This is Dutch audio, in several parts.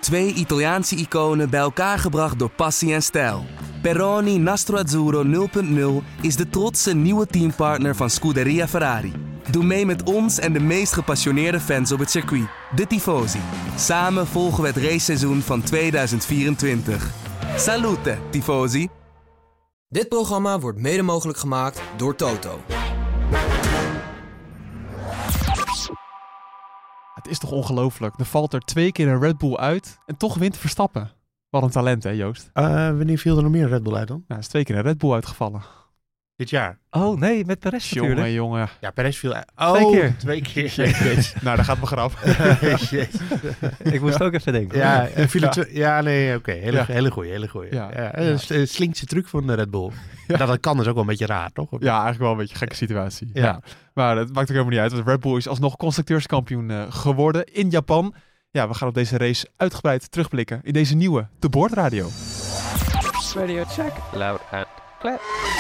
2 Italiaanse iconen bij elkaar gebracht door passie en stijl. Peroni Nastro Azzurro 0.0 is de trotse nieuwe teampartner van Scuderia Ferrari. Doe mee met ons en de meest gepassioneerde fans op het circuit, de Tifosi. Samen volgen we het raceseizoen van 2024. Salute, Tifosi! Dit programma wordt mede mogelijk gemaakt door Toto. Het is toch ongelooflijk. Er valt er 2 keer een Red Bull uit en toch wint Verstappen. Wat een talent, hè, Joost? Wanneer viel er nog meer een Red Bull uit dan? Nou, er is 2 keer een Red Bull uitgevallen. Dit jaar? Oh nee, met Perez natuurlijk. Jongen. Ja, Perez viel uit. 2 keer. 2 keer. Nou, daar gaat mijn grap. Ik moest ook even denken. Ja, oké. Hele goeie. Ja. Een slinkse truc van de Red Bull. Ja. Dat kan is ook wel een beetje raar, toch? Ja, eigenlijk wel een beetje een gekke situatie. Ja. Maar dat maakt ook helemaal niet uit. Want Red Bull is alsnog constructeurskampioen geworden in Japan. Ja, we gaan op deze race uitgebreid terugblikken in deze nieuwe De Board Radio. Radio check. Loud and clear.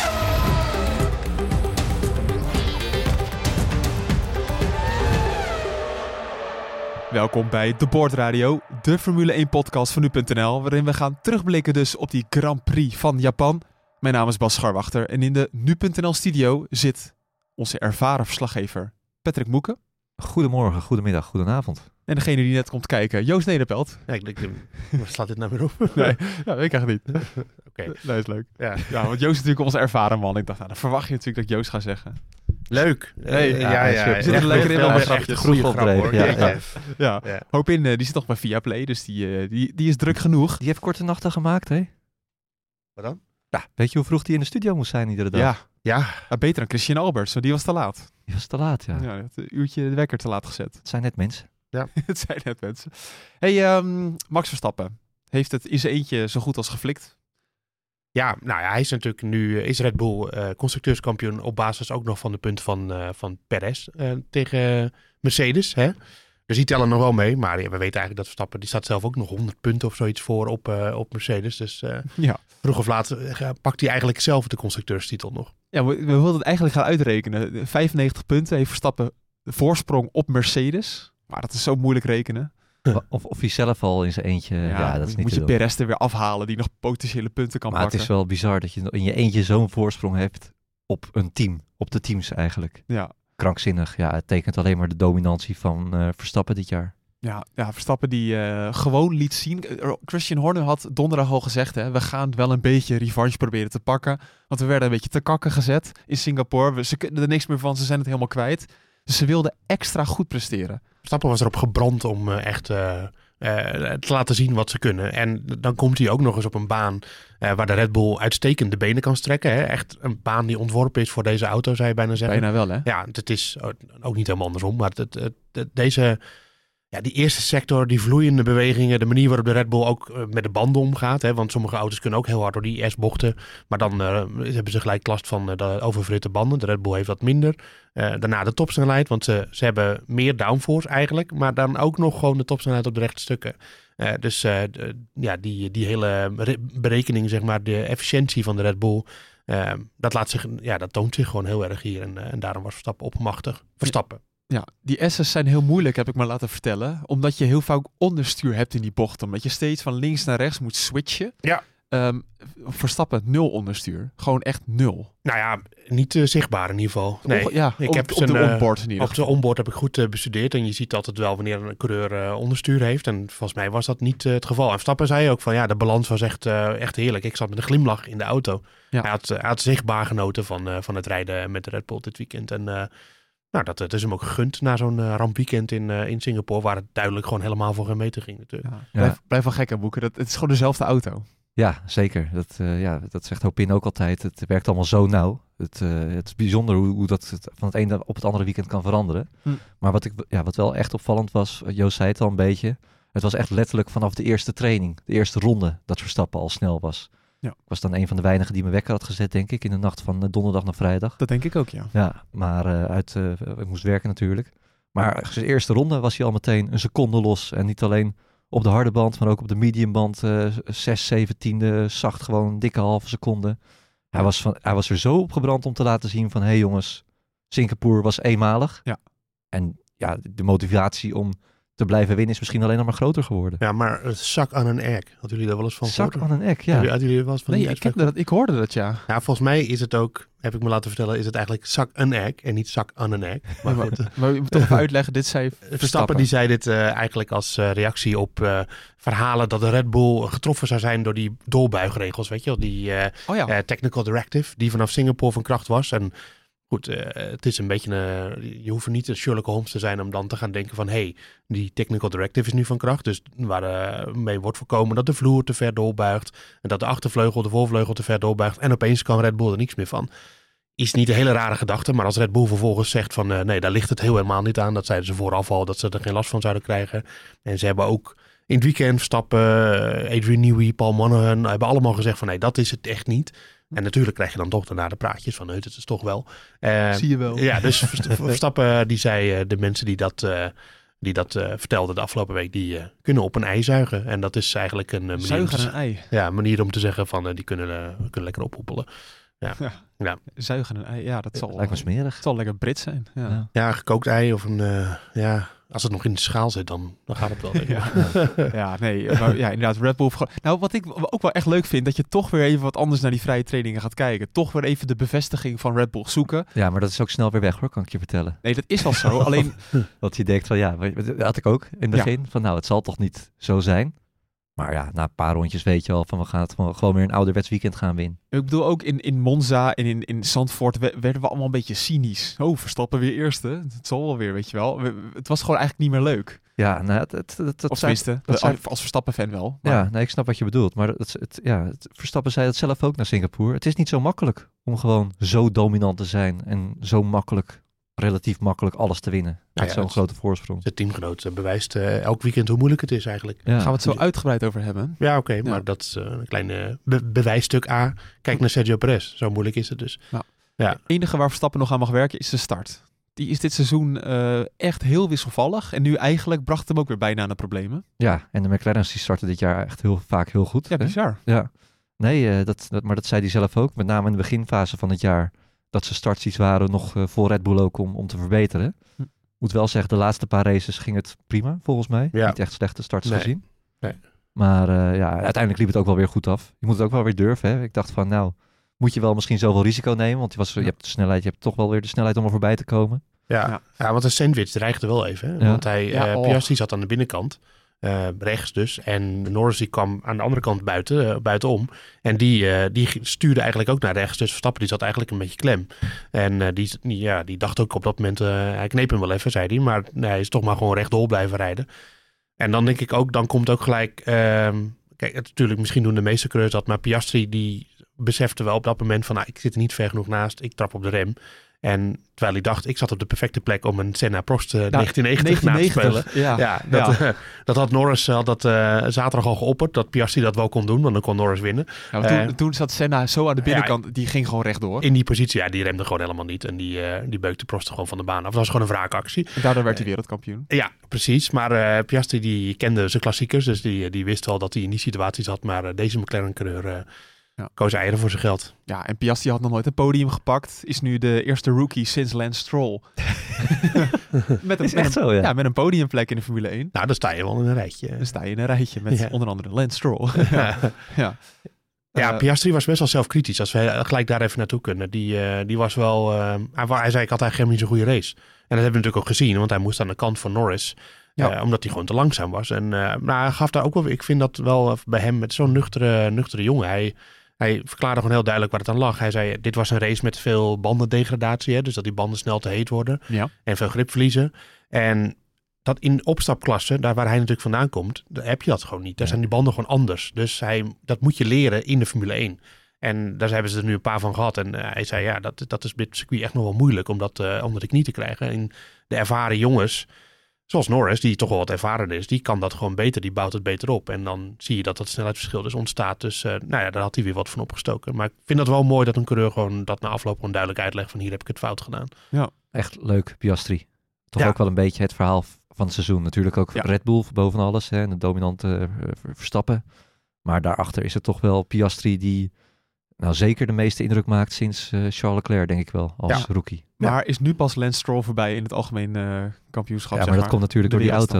Welkom bij De Board Radio, de Formule 1 podcast van nu.nl, waarin we gaan terugblikken dus op die Grand Prix van Japan. Mijn naam is Bas Scharwachter en in de nu.nl studio zit onze ervaren verslaggever Patrick Moeken. Goedemorgen, goedemiddag, goedenavond. En degene die net komt kijken, Joost Nederpelt. Ja, ik denk, waar slaat dit nou weer op? Nee, ja, ik krijg het niet. Oké. Dat is leuk. Ja. Ja, want Joost is natuurlijk onze ervaren man. Ik dacht, nou, dan verwacht je natuurlijk dat Joost gaat zeggen. Leuk. Ja, zit er lekker in wel met echt grapjes. een goede grap, hoor. Ja. Ja. Hoop in, die zit nog bij Viaplay, dus die is druk genoeg. Die heeft korte nachten gemaakt, hè? Wat dan? Ja, weet je hoe vroeg die in de studio moest zijn iedere dag? Ja. Beter dan Christian Alberts, want die was te laat. Die was te laat, ja. Ja, hij had een uurtje de wekker te laat gezet. Het zijn net mensen. Het zijn net mensen. Hey, Max Verstappen heeft het in zijn eentje zo goed als geflikt. Ja, nou ja, hij is natuurlijk nu is Red Bull constructeurskampioen op basis ook nog van de punt van Perez tegen Mercedes. Hè? Dus die tellen nog wel mee. Maar ja, we weten eigenlijk dat Verstappen, die staat zelf ook nog 100 punten of zoiets voor op Mercedes. Dus vroeg of laat pakt hij eigenlijk zelf de constructeurstitel nog. Ja, we wilden het eigenlijk gaan uitrekenen. 95 punten heeft Verstappen de voorsprong op Mercedes. Maar dat is zo moeilijk rekenen. Of hij zelf al in zijn eentje. Ja, dat is niet moet te je doen. Perez er weer afhalen die nog potentiële punten kan Maar pakken. het is wel bizar dat je in je eentje zo'n voorsprong hebt op een team. Op de teams eigenlijk. Ja. Krankzinnig. Ja, het tekent alleen maar de dominantie van Verstappen dit jaar. Ja, Verstappen die gewoon liet zien. Christian Horner had donderdag al gezegd, hè, we gaan wel een beetje revanche proberen te pakken. Want we werden een beetje te kakken gezet in Singapore. Ze kunnen er niks meer van, ze zijn het helemaal kwijt. Dus ze wilden extra goed presteren. Verstappen was erop gebrand om echt te laten zien wat ze kunnen. En dan komt hij ook nog eens op een baan waar de Red Bull uitstekend de benen kan strekken. Hè? Echt een baan die ontworpen is voor deze auto, zou je bijna zeggen. Bijna wel, hè? Ja, het is ook niet helemaal andersom. Maar die eerste sector, die vloeiende bewegingen, de manier waarop de Red Bull ook met de banden omgaat. Hè? Want sommige auto's kunnen ook heel hard door die S-bochten. Maar dan hebben ze gelijk last van de oververhitte banden. De Red Bull heeft wat minder. Daarna de topsnelheid, want ze hebben meer downforce eigenlijk. Maar dan ook nog gewoon de topsnelheid op de rechte stukken. Die hele berekening, zeg maar, de efficiëntie van de Red Bull. Dat toont zich gewoon heel erg hier. En daarom was Verstappen opmachtig. Verstappen. Ja, die S's zijn heel moeilijk, heb ik me laten vertellen. Omdat je heel vaak onderstuur hebt in die bocht. Omdat je steeds van links naar rechts moet switchen. Ja. Verstappen 0 onderstuur. Gewoon echt 0. Nou ja, niet zichtbaar in ieder geval. Nee, op de onboard in ieder geval. Op de onboard heb ik goed bestudeerd. En je ziet altijd wel wanneer een coureur onderstuur heeft. En volgens mij was dat niet het geval. En Verstappen zei ook van de balans was echt heerlijk. Ik zat met een glimlach in de auto. Ja. Hij had zichtbaar genoten van het rijden met de Red Bull dit weekend. En dat is hem ook gegund na zo'n rampweekend in Singapore, waar het duidelijk gewoon helemaal voor geen meter ging natuurlijk. Ja. Blijf wel gek aan boeken. Het is gewoon dezelfde auto. Ja, zeker. Dat zegt Hopin ook altijd. Het werkt allemaal zo nauw. Het is bijzonder hoe dat van het ene op het andere weekend kan veranderen. Maar wat wel echt opvallend was, Joost zei het al een beetje, het was echt letterlijk vanaf de eerste training, de eerste ronde, dat Verstappen al snel was. Ja. Ik was dan een van de weinigen die mijn wekker had gezet, denk ik, in de nacht van donderdag naar vrijdag. Dat denk ik ook, ja. Ja, maar ik moest werken natuurlijk. Maar zijn eerste ronde was hij al meteen een seconde los. En niet alleen op de harde band, maar ook op de mediumband 6, 7 tiende, zacht gewoon een dikke halve seconde. Hij was er zo op gebrand om te laten zien van, hey jongens, Singapore was eenmalig. Ja. En ja, de motivatie om te blijven winnen is misschien alleen nog maar groter geworden. Ja, maar zak aan een egg. Hadden jullie daar wel eens van Zak gehoord? aan een egg, ja. Hadden jullie wel eens van Nee, die uitspraak? ik hoorde dat, ja. Ja, volgens mij is het ook, heb ik me laten vertellen, is het eigenlijk zak een egg en niet zak aan een egg. Maar goed, Maar je moet toch even uitleggen, dit zei Verstappen die zei dit eigenlijk als reactie op verhalen dat de Red Bull getroffen zou zijn door die doorbuigregels, weet je wel, die Technical Directive, die vanaf Singapore van kracht was. En goed, het is een beetje je hoeft niet een Sherlock Holmes te zijn om dan te gaan denken van die Technical Directive is nu van kracht. Dus waarmee wordt voorkomen dat de vloer te ver doorbuigt en dat de achtervleugel, de voorvleugel te ver doorbuigt en opeens kan Red Bull er niks meer van. Is niet een hele rare gedachte, maar als Red Bull vervolgens zegt van nee, daar ligt het helemaal niet aan. Dat zeiden ze vooraf al, dat ze er geen last van zouden krijgen. En ze hebben ook in het weekend Verstappen, Adrian Newey, Paul Monahan, hebben allemaal gezegd van nee, dat is het echt niet. En natuurlijk krijg je dan toch daarna de praatjes van het is toch wel. Zie je wel. Ja, dus Verstappen die zei de mensen die dat vertelden de afgelopen week, die kunnen op een ei zuigen. En dat is eigenlijk een manier, Zuigen een ei. Ja, een manier om te zeggen van die kunnen lekker ophoepelen. Ja. Zuigen een ei, ja, dat zal, Lijkt me smerig. het zal lekker Brits zijn. Ja. Ja, gekookt ei of als het nog in de schaal zit, dan gaat het wel. Denk ik. Ja, nee, maar ja, inderdaad, Red Bull. Nou, wat ik ook wel echt leuk vind, dat je toch weer even wat anders naar die vrije trainingen gaat kijken. Toch weer even de bevestiging van Red Bull zoeken. Ja, maar dat is ook snel weer weg hoor, kan ik je vertellen. Nee, dat is wel zo. Alleen, Dat je denkt van dat had ik ook in het begin. Van het zal toch niet zo zijn. Maar ja, na een paar rondjes weet je al van we gaan het gewoon weer een ouderwets weekend gaan winnen. ik bedoel ook in Monza en in Zandvoort werden we allemaal een beetje cynisch. Oh, Verstappen weer eerste. Het zal wel weer, weet je wel. Het was gewoon eigenlijk niet meer leuk. Ja, nou, Of tenminste, als Verstappen-fan wel. Maar... Ja, nee, ik snap wat je bedoelt. Maar Verstappen zei dat zelf ook naar Singapore. Het is niet zo makkelijk om gewoon zo dominant te zijn en zo relatief makkelijk alles te winnen. Met zo'n grote voorsprong. De teamgenoot bewijst elk weekend hoe moeilijk het is eigenlijk. Ja. Gaan we het zo uitgebreid over hebben? Ja, oké, maar dat is een kleine bewijsstuk A. Kijk naar Sergio Perez. Zo moeilijk is het dus. Ja. Het enige waar Verstappen nog aan mag werken is de start. Die is dit seizoen echt heel wisselvallig. En nu eigenlijk bracht hem ook weer bijna aan de problemen. Ja, en de McLaren's die starten dit jaar echt vaak heel goed. Ja, hè? bizar. Ja. Nee, maar dat zei hij zelf ook. Met name in de beginfase van het jaar. Dat ze starts iets waren nog voor Red Bull ook om te verbeteren. Moet wel zeggen, de laatste paar races ging het prima volgens mij. Ja. Niet echt slechte starts gezien. Nee. Maar uiteindelijk liep het ook wel weer goed af. Je moet het ook wel weer durven. Hè? Ik dacht van moet je wel misschien zoveel risico nemen. Want je hebt de snelheid, je hebt toch wel weer de snelheid om er voorbij te komen. Ja, want een sandwich dreigde wel even. Hè? Ja. Want Piastri zat aan de binnenkant. Rechts dus. En Norris die kwam aan de andere kant buitenom. En die stuurde eigenlijk ook naar rechts. Dus Verstappen die zat eigenlijk een beetje klem. En die dacht ook op dat moment... hij kneep hem wel even, zei hij. Maar hij is toch maar gewoon rechtdoor blijven rijden. En dan denk ik ook... Dan komt ook gelijk... kijk, natuurlijk misschien doen de meeste coureurs dat. Maar Piastri die besefte wel op dat moment van... ik zit er niet ver genoeg naast. Ik trap op de rem. En terwijl hij dacht, ik zat op de perfecte plek om een Senna-Prost 1990 na te spelen. Dat had Norris zaterdag al geopperd, dat Piastri dat wel kon doen, want dan kon Norris winnen. Ja, toen zat Senna zo aan de binnenkant, die ging gewoon rechtdoor. In die positie, die remde gewoon helemaal niet. En die beukte Prost gewoon van de baan af. Dat was gewoon een wraakactie. En daardoor werd hij wereldkampioen. Ja, precies. Maar Piastri die kende zijn klassiekers, dus die wist wel dat hij in die situatie zat. Maar deze McLaren-coureur... koos eieren voor zijn geld. Ja, en Piastri had nog nooit een podium gepakt. Is nu de eerste rookie sinds Lance Stroll. met een podiumplek in de Formule 1. Nou, dan sta je wel in een rijtje. Dan sta je in een rijtje met onder andere Lance Stroll. Ja, Piastri was best wel zelfkritisch. Als we gelijk daar even naartoe kunnen. Die was wel... hij zei, ik had eigenlijk helemaal niet zo'n goede race. En dat hebben we natuurlijk ook gezien. Want hij moest aan de kant van Norris. Omdat hij gewoon te langzaam was. En hij gaf daar ook wel... Ik vind dat wel bij hem met zo'n nuchtere jongen. Hij verklaarde gewoon heel duidelijk waar het aan lag. Hij zei, dit was een race met veel bandendegradatie. Hè? Dus dat die banden snel te heet worden. Ja. En veel grip verliezen. En dat in opstapklasse, daar waar hij natuurlijk vandaan komt, daar heb je dat gewoon niet. Daar zijn die banden gewoon anders. Dus dat moet je leren in de Formule 1. En daar hebben ze er nu een paar van gehad. En hij zei, dat is bij het circuit echt nog wel moeilijk om de knie te krijgen. En de ervaren jongens, zoals Norris, die toch wel wat ervaren is, die kan dat gewoon beter, die bouwt het beter op. En dan zie je dat snelheidsverschil dus ontstaat. Dus daar had hij weer wat van opgestoken. Maar ik vind dat wel mooi dat een coureur gewoon dat na afloop gewoon duidelijk uitlegt van hier heb ik het fout gedaan. Ja, echt leuk, Piastri. Toch ook wel een beetje het verhaal van het seizoen. Natuurlijk ook Red Bull boven alles, hè, en de dominante Verstappen. Maar daarachter is het toch wel Piastri die zeker de meeste indruk maakt sinds Charles Leclerc, denk ik wel, als rookie. Maar is nu pas Lance Stroll voorbij in het algemeen kampioenschap? Ja, maar dat komt natuurlijk door die auto.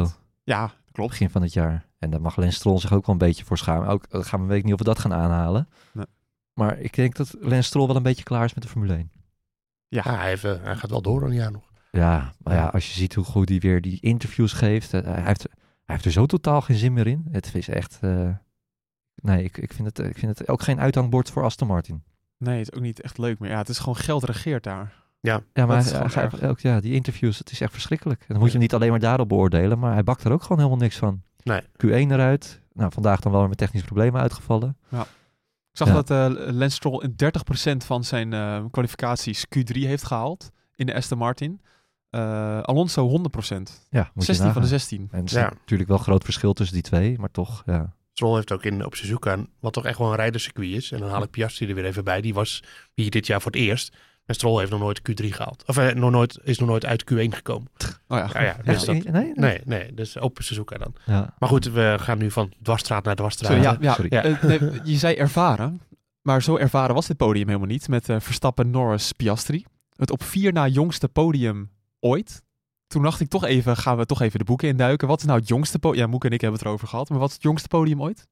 Ja, klopt. Begin van het jaar. En daar mag Lance Stroll zich ook wel een beetje voor schamen. Ook weet ik niet of we dat gaan aanhalen. Nee. Maar ik denk dat Lance Stroll wel een beetje klaar is met de Formule 1. Ja, hij gaat wel door een jaar nog. Ja, maar ja, als je ziet hoe goed hij weer die interviews geeft. Hij heeft er zo totaal geen zin meer in. Het is echt... nee, ik vind het ook geen uithangbord voor Aston Martin. Nee, het is ook niet echt leuk meer. Ja, het is gewoon geld regeert daar. Ja, maar die interviews, het is echt verschrikkelijk. En dan moet je hem niet alleen maar daarop beoordelen, maar hij bakt er ook gewoon helemaal niks van. Nee. Q1 eruit. Nou, vandaag dan wel weer met technische problemen uitgevallen. Ja. Ik zag dat Lance Stroll in 30% van zijn kwalificaties Q3 heeft gehaald in de Aston Martin. Alonso 100%. Ja, 16 van de 16. En er is natuurlijk wel een groot verschil tussen die twee, maar toch, ja. Stroll heeft ook op Suzuka, wat toch echt wel een rijderscircuit is. En dan haal ik Piastri er weer even bij. Die was hier dit jaar voor het eerst. En Stroll heeft nog nooit Q3 gehaald. Of is nog nooit uit Q1 gekomen. Oh ja. Dus nee, dus op Suzuka dan. Ja. Maar goed, we gaan nu van dwarsstraat naar dwarsstraat. Sorry. Je zei ervaren, maar zo ervaren was dit podium helemaal niet. Met Verstappen, Norris, Piastri. Het op 4 na jongste podium ooit. Toen dacht ik gaan we toch even de boeken induiken. Wat is nou het jongste podium? Ja, Moeke en ik hebben het erover gehad. Maar wat is het jongste podium ooit?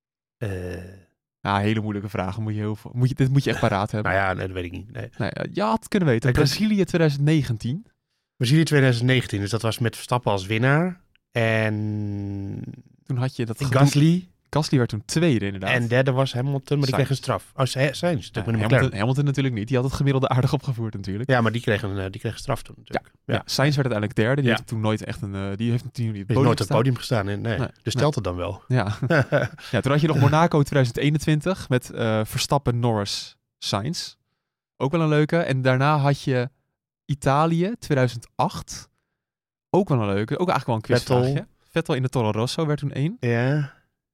Hele moeilijke vragen. Dit moet je echt paraat hebben. Nou ja, nee, dat weet ik niet. Nee. Je had kunnen weten. Brazilië 2019. Brazilië 2019, dus dat was met Verstappen als winnaar. En toen had je dat Gasly werd toen tweede inderdaad. En derde was Hamilton, maar die kreeg een straf. Sainz. Hamilton natuurlijk niet. Die had het gemiddelde aardig opgevoerd natuurlijk. Ja, maar die kreeg een straf toen natuurlijk. Ja, Sainz werd uiteindelijk derde. Die heeft toen nooit echt die heeft natuurlijk nooit op het podium gestaan. Nee. Dus telt het dan wel. Ja. Toen had je nog Monaco 2021 met Verstappen, Norris, Sainz. Ook wel een leuke. En daarna had je Italië 2008. Ook wel een leuke. Ook eigenlijk wel een quizvraagje. Vettel in de Toro Rosso werd toen 1. Ja.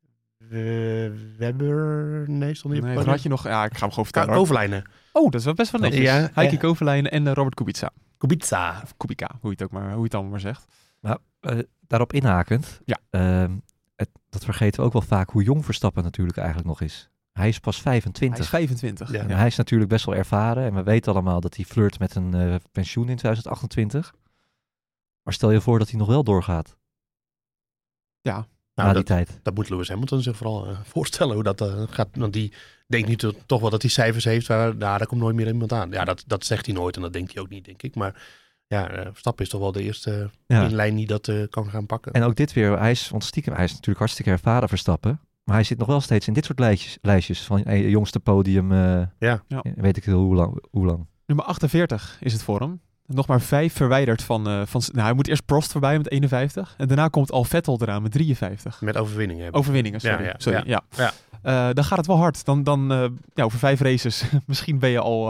Webber? Nee, stond niet op. Dan had je nog... Ja, ik ga hem gewoon vertellen. Kovalainen. Oh, dat is wel best wel netjes. Ja, Heikki Kovalainen en Robert Kubica. Of Kubica, hoe je het allemaal maar zegt. Nou, daarop inhakend. Ja. Dat vergeten we ook wel vaak hoe jong Verstappen natuurlijk eigenlijk nog is. Hij is pas 25. Hij is 25. Ja. Hij is natuurlijk best wel ervaren. En we weten allemaal dat hij flirt met een pensioen in 2028. Maar stel je voor dat hij nog wel doorgaat. Ja. Na die tijd. Dat moet Lewis Hamilton zich vooral voorstellen hoe dat gaat. Want die denkt nu toch wel dat hij cijfers heeft waar daar komt nooit meer iemand aan. Ja, dat zegt hij nooit en dat denkt hij ook niet, denk ik. Maar ja, Verstappen is toch wel de eerste in lijn die dat kan gaan pakken. En ook dit weer, hij is natuurlijk hartstikke ervaren Verstappen. Maar hij zit nog wel steeds in dit soort lijstjes van jongste podium. Weet ik heel hoe lang. Nummer 48 is het voor hem. Nog maar 5 verwijderd van hij moet eerst Prost voorbij met 51. En daarna komt al Vettel eraan met 53. Met overwinningen. Overwinningen, sorry. Dan gaat het wel hard. Dan over 5 races, misschien ben je al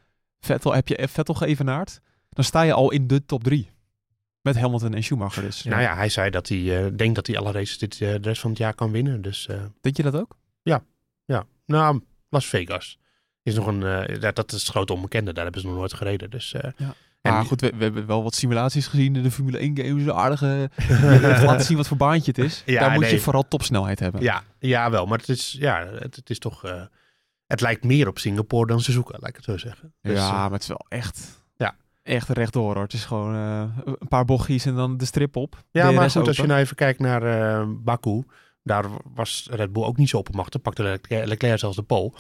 heb je Vettel geëvenaard. Dan sta je al in de top 3. Met Hamilton en Schumacher dus. Nou ja, hij zei dat hij denkt dat hij alle races de rest van het jaar kan winnen. Dus, denk je dat ook? Ja. Nou, Las Vegas is nog dat is het grote onbekende. Daar hebben ze nog nooit gereden. Dus... Maar goed, we hebben wel wat simulaties gezien in de Formule 1 games. Een aardige... laten zien wat voor baantje het is. Daar moet je vooral topsnelheid hebben. Ja, wel. Maar het is toch... het lijkt meer op Singapore dan Suzuka, laat ik het zo zeggen. Dus, maar het is wel echt rechtdoor hoor. Het is gewoon een paar bochtjes en dan de strip op. Ja, maar goed, als je nou even kijkt naar Baku... Daar was Red Bull ook niet zo oppermachtig. Pakte Leclerc zelfs de pole.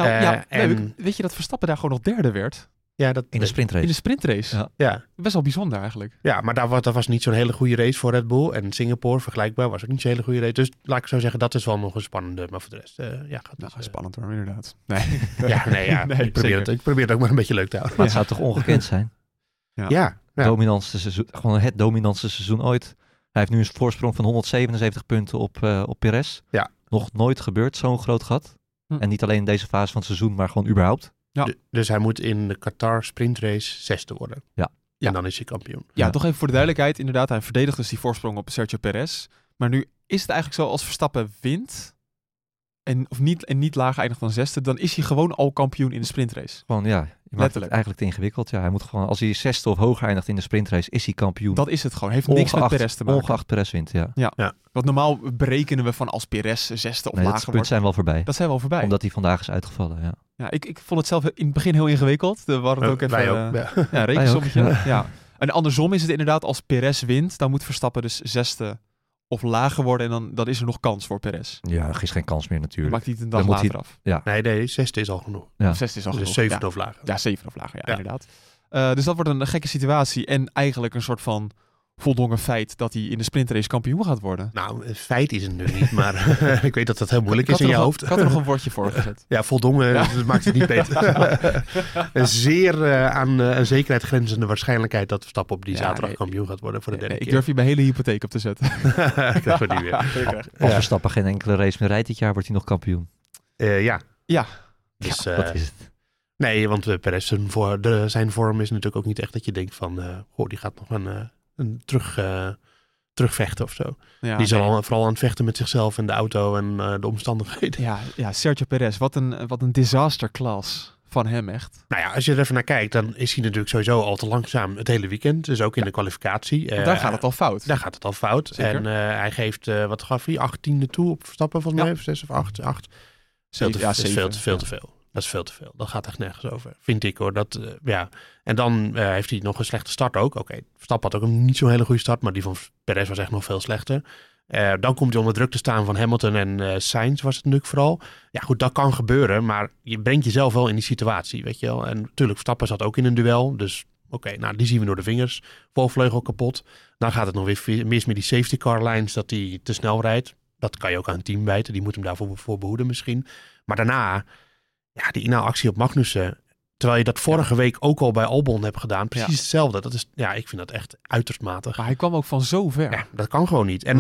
Weet je dat Verstappen daar gewoon nog derde werd? Ja, in de sprintrace. In de sprintrace. Ja. Best wel bijzonder eigenlijk. Ja, maar dat was niet zo'n hele goede race voor Red Bull. En Singapore, vergelijkbaar, was ook niet zo'n hele goede race. Dus laat ik zo zeggen, dat is wel nog een spannende. Maar voor de rest, spannend hoor, inderdaad. Nee. Ik probeer het ook maar een beetje leuk te houden. Maar het zou toch ongekend zijn? Ja. Dominantste seizoen, gewoon het dominantste seizoen ooit. Hij heeft nu een voorsprong van 177 punten op Perez. Ja. Nog nooit gebeurd, zo'n groot gat. En niet alleen in deze fase van het seizoen, maar gewoon überhaupt. Ja. Dus hij moet in de Qatar sprintrace 6e worden. Ja. En dan is hij kampioen. Ja, toch even voor de duidelijkheid. Inderdaad, hij verdedigt dus die voorsprong op Sergio Perez. Maar nu is het eigenlijk zo, als Verstappen wint... En niet lager eindigt dan 6e... dan is hij gewoon al kampioen in de sprintrace. Gewoon, ja. Je maakt het eigenlijk te ingewikkeld. Ja, hij moet gewoon, als hij 6e of hoger eindigt in de sprintrace, is hij kampioen. Dat is het gewoon. Heeft niks met Perez te maken. Ongeacht Perez wint, ja. Want normaal berekenen we van als Perez 6e of lager wordt. Dat punt zijn wel voorbij. Dat zijn wel voorbij. Omdat hij vandaag is uitgevallen, Ja, ik vond het zelf in het begin heel ingewikkeld. We hadden het ook even... Wij ook. Rekensommetje. Ja. En andersom is het inderdaad, als Perez wint, dan moet Verstappen dus 6e of lager worden en dan is er nog kans voor Perez. Ja, er is geen kans meer Dan natuurlijk. maakt hij het een dag Dan moet later af. Nee, 6e is al genoeg. Ja. Of 6 is al Dus genoeg. 7 Ja. of lager. Ja, 7 of lager, ja. Inderdaad. Dus dat wordt een gekke situatie. En eigenlijk een soort van voldongen feit dat hij in de sprintrace kampioen gaat worden. Nou, een feit is het nu niet, maar ik weet dat dat heel moeilijk is in je hoofd. Ik had er nog een woordje voor gezet. Ja, voldongen, dat maakt het niet beter. Een zeer aan een zekerheid grenzende waarschijnlijkheid dat Verstappen op die zaterdag kampioen gaat worden voor de derde keer. Ik durf hier mijn hele hypotheek op te zetten. Ik krijg het niet weer. Als Verstappen geen enkele race meer rijdt dit jaar, wordt hij nog kampioen. Ja. Dus, Dus, dat is het. Nee, want Perez zijn vorm is natuurlijk ook niet echt dat je denkt van, die gaat nog een terugvechten of zo. Ja, Die is vooral aan het vechten met zichzelf en de auto en de omstandigheden. Ja, Sergio Perez, wat een disaster class van hem echt. Nou ja, als je er even naar kijkt, dan is hij natuurlijk sowieso al te langzaam het hele weekend. Dus ook in de kwalificatie. Daar gaat het al fout. Daar gaat het al fout. Zeker. En hij geeft, wat gaf hij? 18e toe op Verstappen volgens mij. 6 of 8. Veel te veel. Dat is veel te veel. Dat gaat echt nergens over. Vind ik hoor. En dan heeft hij nog een slechte start ook. Oké, Verstappen had ook een niet zo'n hele goede start. Maar die van Perez was echt nog veel slechter. Dan komt hij onder druk te staan van Hamilton en Sainz was het natuurlijk vooral. Ja goed, dat kan gebeuren. Maar je brengt jezelf wel in die situatie, weet je wel. En natuurlijk, Verstappen zat ook in een duel. Dus oké, die zien we door de vingers. Voorvleugel kapot. Dan gaat het nog weer mis met die safety car lines dat hij te snel rijdt. Dat kan je ook aan het team wijten. Die moet hem daarvoor behoeden misschien. Maar daarna, die inhaalactie op Magnussen. Terwijl je dat vorige week ook al bij Albon hebt gedaan. Precies hetzelfde. Dat is, ik vind dat echt uiterst matig. Maar hij kwam ook van zo ver. Ja, dat kan gewoon niet. En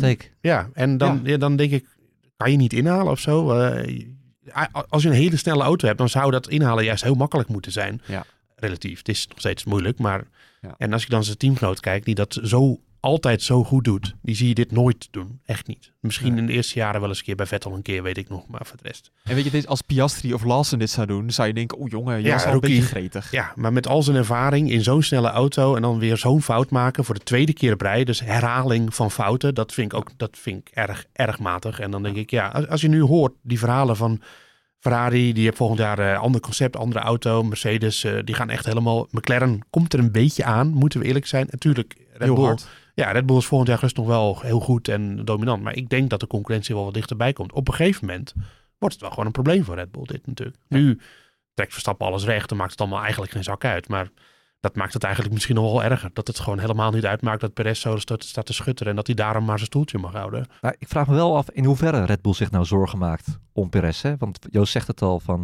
dan denk ik, kan je niet inhalen of zo? Als je een hele snelle auto hebt, dan zou dat inhalen juist heel makkelijk moeten zijn. Ja. Relatief. Het is nog steeds moeilijk, maar... Ja. En als ik dan zijn teamgenoot kijk, die dat altijd zo goed doet, die zie je dit nooit doen. Echt niet. Misschien in de eerste jaren wel eens een keer bij Vettel een keer, weet ik nog, maar voor de rest. En weet je, als Piastri of Lawson dit zou doen, zou je denken, jongen, je was al een beetje gretig. Ja, maar met al zijn ervaring in zo'n snelle auto en dan weer zo'n fout maken voor de tweede keer op rij, dus herhaling van fouten, dat vind ik erg, erg matig. En dan denk ik, als je nu hoort die verhalen van Ferrari, die heeft volgend jaar een ander concept, andere auto, Mercedes, die gaan echt helemaal, McLaren komt er een beetje aan, moeten we eerlijk zijn. Natuurlijk, Red Bull. Hard. Ja, Red Bull is volgend jaar rustig nog wel heel goed en dominant. Maar ik denk dat de concurrentie wel wat dichterbij komt. Op een gegeven moment wordt het wel gewoon een probleem voor Red Bull, dit natuurlijk. Ja. Nu trekt Verstappen alles weg, dan maakt het allemaal eigenlijk geen zak uit. Maar dat maakt het eigenlijk misschien nog wel erger. Dat het gewoon helemaal niet uitmaakt dat Perez zo staat te schutteren en dat hij daarom maar zijn stoeltje mag houden. Maar ik vraag me wel af in hoeverre Red Bull zich nou zorgen maakt om Perez. Hè? Want Joost zegt het al van,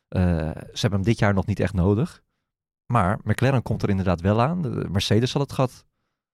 ze hebben hem dit jaar nog niet echt nodig. Maar McLaren komt er inderdaad wel aan. De Mercedes zal het gat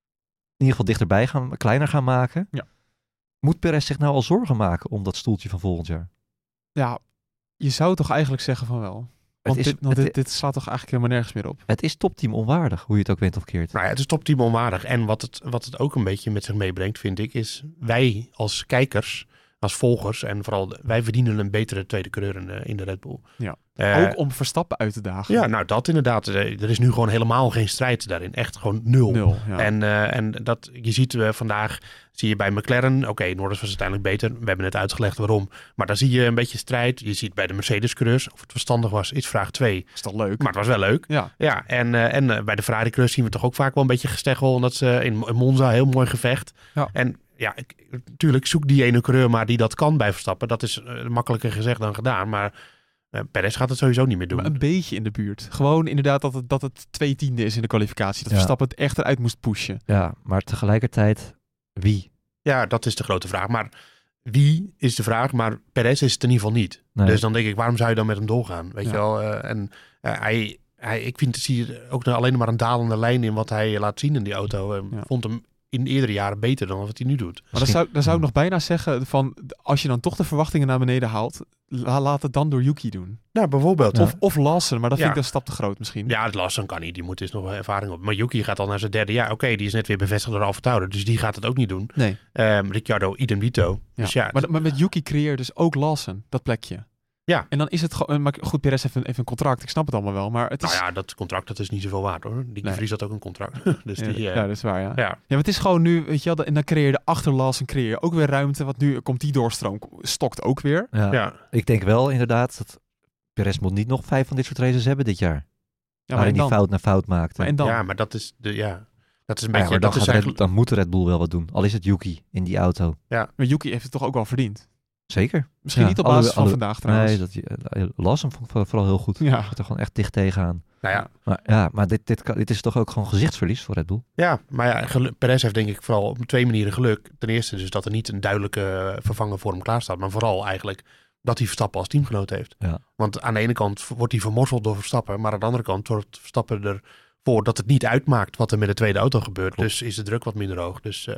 in ieder geval dichterbij kleiner gaan maken. Ja. Moet Perez zich nou al zorgen maken om dat stoeltje van volgend jaar? Ja, je zou toch eigenlijk zeggen van wel. Want dit slaat toch eigenlijk helemaal nergens meer op. Het is topteam onwaardig, hoe je het ook went of keert. Nou ja, het is topteam onwaardig. En wat het ook een beetje met zich meebrengt, vind ik, is wij als kijkers, als volgers, en vooral wij verdienen een betere tweede coureur in de Red Bull. Ja. Ook om Verstappen uit te dagen. Ja, nou dat inderdaad. Er is nu gewoon helemaal geen strijd daarin. Echt gewoon nul. Ja. En dat, je ziet vandaag, zie je bij McLaren, oké, Norris was uiteindelijk beter. We hebben net uitgelegd waarom. Maar daar zie je een beetje strijd. Je ziet bij de Mercedes-coureurs, of het verstandig was, is vraag 2. Is toch leuk? Maar het was wel leuk. Ja. En bij de Ferrari-coureurs zien we toch ook vaak wel een beetje gesteggel. Omdat ze in Monza heel mooi gevecht. Ja. En ja, natuurlijk zoek die ene coureur maar die dat kan bij Verstappen. Dat is makkelijker gezegd dan gedaan. Maar Perez gaat het sowieso niet meer doen. Maar een beetje in de buurt. Gewoon inderdaad dat het 2/10 is in de kwalificatie. Dat Verstappen het echt eruit moest pushen. Ja, maar tegelijkertijd, wie? Ja, dat is de grote vraag. Maar wie is de vraag? Maar Perez is het in ieder geval niet. Nee. Dus dan denk ik, waarom zou je dan met hem doorgaan? Weet je wel? Ik vind, zie je ook alleen maar een dalende lijn in wat hij laat zien in die auto. Vond hem in eerdere jaren beter dan wat hij nu doet. Maar dan zou ik nog bijna zeggen van, als je dan toch de verwachtingen naar beneden haalt, laat het dan door Yuki doen. Nou, bijvoorbeeld. Ja. Of Lawson, maar dat vind ik een stap te groot misschien. Ja, het Lawson kan niet. Die moet dus nog wel ervaring op. Maar Yuki gaat al naar zijn derde jaar. Oké, die is net weer bevestigd door AlphaTauri. Dus die gaat het ook niet doen. Nee. Ricciardo, idem dito. Ja. Dus ja, maar met Yuki creëer dus ook Lawson, dat plekje. Ja. En dan is het gewoon... Maar goed, Perez heeft een contract. Ik snap het allemaal wel, maar het is... Nou ja, dat contract dat is niet zoveel waard hoor. Die Vries had ook een contract. Dus ja, dat is waar, ja. Ja. Ja, maar het is gewoon nu, weet je wel, en dan creëer je achter Lawson creëer je ook weer ruimte, want nu komt die doorstroom, stokt ook weer. Ja. Ik denk wel inderdaad dat Perez moet niet nog 5 van dit soort races hebben dit jaar. Ja, waarin hij fout na fout maakte. Maar en dan? Ja, maar dat is de... Ja. Dat is een Maar beetje... dan moet Red Bull wel wat doen. Al is het Yuki in die auto. Maar Yuki heeft het toch ook wel verdiend? Zeker. Misschien niet op basis van vandaag trouwens. Nee, Lawson vond ik vooral heel goed. Ja. Gaat er gewoon echt dicht tegenaan. Nou ja. Maar dit is toch ook gewoon gezichtsverlies voor Red Bull? Ja, maar ja, Perez heeft denk ik vooral op 2 manieren geluk. Ten eerste dus dat er niet een duidelijke vervanger voor hem klaar staat. Maar vooral eigenlijk dat hij Verstappen als teamgenoot heeft. Ja. Want aan de ene kant wordt hij vermorzeld door Verstappen. Maar aan de andere kant wordt Verstappen ervoor dat het niet uitmaakt wat er met de tweede auto gebeurt. Klopt. Dus is de druk wat minder hoog. Dus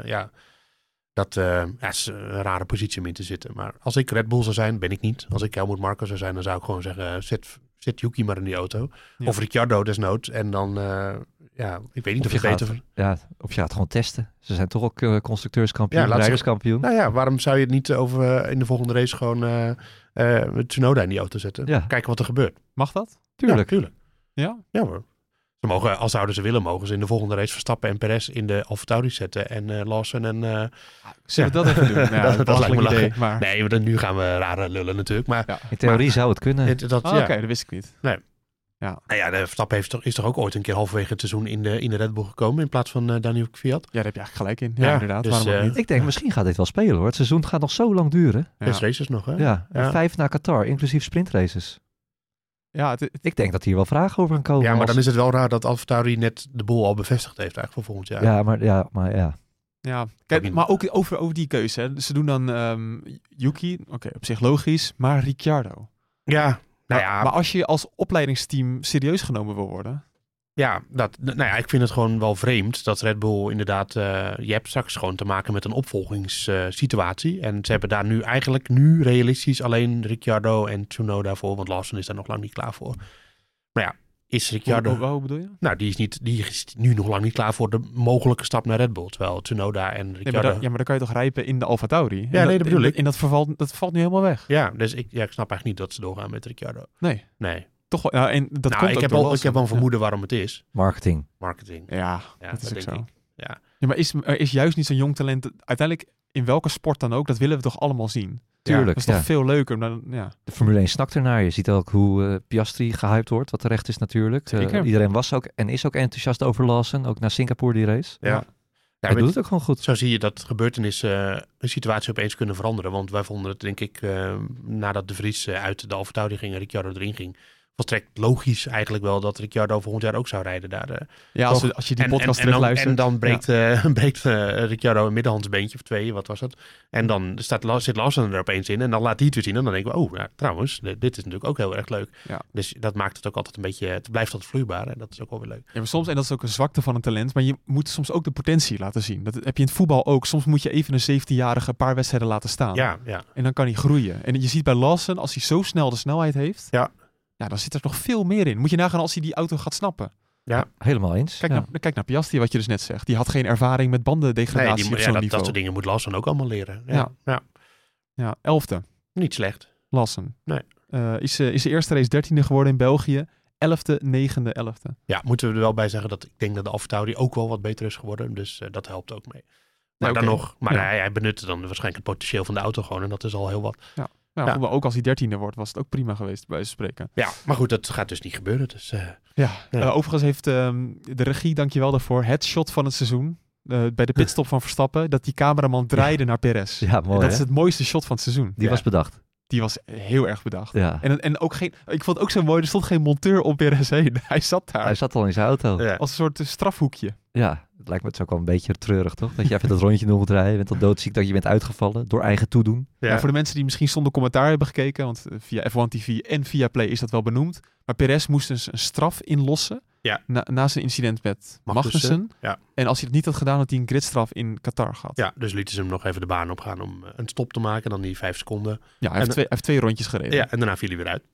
dat is een rare positie om in te zitten. Maar als ik Red Bull zou zijn, ben ik niet. Als ik Helmut Marko zou zijn, dan zou ik gewoon zeggen, zet Yuki maar in die auto. Ja. Of Ricciardo desnoods. En dan, ik weet niet of je beter... Of je gaat gewoon testen. Ze zijn toch ook constructeurskampioen, rijderskampioen. Nou ja, waarom zou je het niet in de volgende race gewoon Tsunoda in die auto zetten? Ja. Kijken wat er gebeurt. Mag dat? Tuurlijk. Ja, tuurlijk. Ja? Ja hoor. Ze mogen, als zouden ze willen, mogen ze in de volgende race Verstappen en Perez in de AlphaTauri zetten. En Lawson en... Zullen we dat even doen? Ja, dat lijkt me idee. Maar... Nee, maar nu gaan we rare lullen natuurlijk. Maar, in theorie zou het kunnen. Oké, dat wist ik niet. Nee. Ja. Nou ja, de Verstappen is toch ook ooit een keer halverwege het seizoen in de Red Bull gekomen in plaats van Daniel Kvyat. Ja, daar heb je eigenlijk gelijk in. Ja, inderdaad. Dus, waarom ook niet? Ik denk, misschien gaat dit wel spelen hoor. Het seizoen gaat nog zo lang duren. 6 races nog, hè? Ja, 5 naar Qatar, inclusief sprintraces. Ja, ik denk dat hier wel vragen over gaan komen. Ja, maar dan is het wel raar dat AlphaTauri net de boel al bevestigd heeft eigenlijk voor volgend jaar. Ja. Ja, kijk, maar ook over die keuze. Hè. Dus ze doen dan Yuki, oké, op zich logisch, maar Ricciardo. Ja, maar als je als opleidingsteam serieus genomen wil worden... Ja, ik vind het gewoon wel vreemd dat Red Bull inderdaad... je hebt straks gewoon te maken met een opvolgingssituatie. En ze hebben daar nu realistisch alleen Ricciardo en Tsunoda voor. Want Lawson is daar nog lang niet klaar voor. Maar ja, is Ricciardo... Hoe bedoel je? Nou, die is nu nog lang niet klaar voor de mogelijke stap naar Red Bull. Terwijl Tsunoda en Ricciardo... maar dan kan je toch rijpen in de AlphaTauri? Ja, dat bedoel ik. En dat valt nu helemaal weg. Ja, dus ik snap eigenlijk niet dat ze doorgaan met Ricciardo. Nee. Toch wel, en dat komt ik heb wel een vermoeden waarom het is. Marketing. Ja, dat is ook zo. Ja, maar er is juist niet zo'n jong talent... Uiteindelijk, in welke sport dan ook, dat willen we toch allemaal zien? Tuurlijk, dat is toch veel leuker dan... Ja. De Formule 1 snakt ernaar. Je ziet ook hoe Piastri gehyped wordt, wat terecht is natuurlijk. Iedereen was ook en is ook enthousiast over Lawson, ook naar Singapore die race. Ja. Hij doet het ook gewoon goed. Zo zie je dat gebeurtenissen de situatie opeens kunnen veranderen. Want wij vonden het, denk ik, nadat de Vries uit de AlphaTauri ging en Ricciardo erin ging... volstrekt logisch eigenlijk wel dat Ricciardo volgend jaar ook zou rijden daar. Ja, als je die podcast terugluistert. En dan breekt Ricciardo een middenhandsbeentje of 2, wat was dat? En dan zit Lawson er opeens in en dan laat hij het weer zien. En dan denken we, trouwens, dit is natuurlijk ook heel erg leuk. Ja. Dus dat maakt het ook altijd een beetje, het blijft altijd vloeibaar en dat is ook wel weer leuk. Ja, maar soms, en dat is ook een zwakte van een talent, maar je moet soms ook de potentie laten zien. Dat heb je in het voetbal ook. Soms moet je even een 17-jarige een paar wedstrijden laten staan. Ja. En dan kan hij groeien. En je ziet bij Lawson, als hij zo snel de snelheid heeft... Ja, dan zit er nog veel meer in. Moet je nagaan als hij die auto gaat snappen. Ja, helemaal eens. Kijk naar Piastri, wat je dus net zegt. Die had geen ervaring met bandendegradatie op zo'n niveau. Dat soort dingen moet Lawson ook allemaal leren. Ja, 11e. Niet slecht. Lawson. Nee. Is de eerste race 13e geworden in België. 11e, 9e, 11e. Ja, moeten we er wel bij zeggen dat ik denk dat de AlphaTauri ook wel wat beter is geworden. Dus dat helpt ook mee. Maar dan nog, hij benutte dan waarschijnlijk het potentieel van de auto gewoon. En dat is al heel wat. Ja. Maar ook als hij 13e wordt, was het ook prima geweest, bij ze spreken. Ja, maar goed, dat gaat dus niet gebeuren. Dus, overigens heeft de regie, dankjewel daarvoor, het shot van het seizoen. Bij de pitstop van Verstappen, dat die cameraman draaide naar Perez. Ja, mooi. Dat is het mooiste shot van het seizoen. Die was bedacht. Die was heel erg bedacht. Ja. En ook ik vond het ook zo mooi, er stond geen monteur op Perez heen. Hij zat daar. Hij zat al in zijn auto. Ja. Als een soort strafhoekje. Ja, het lijkt me het ook wel een beetje treurig, toch? Dat je even dat rondje 0 moet rijden. Je bent al doodziek dat je bent uitgevallen door eigen toedoen. Ja, voor de mensen die misschien zonder commentaar hebben gekeken, want via F1 TV en via Play is dat wel benoemd. Maar Perez moest dus een straf inlossen na zijn incident met Magnussen. Ja. En als hij het niet had gedaan, had hij een gridstraf in Qatar gehad. Ja, dus lieten ze hem nog even de baan opgaan om een stop te maken. Dan die 5 seconden. Ja, hij heeft twee rondjes gereden. Ja, en daarna viel hij weer uit.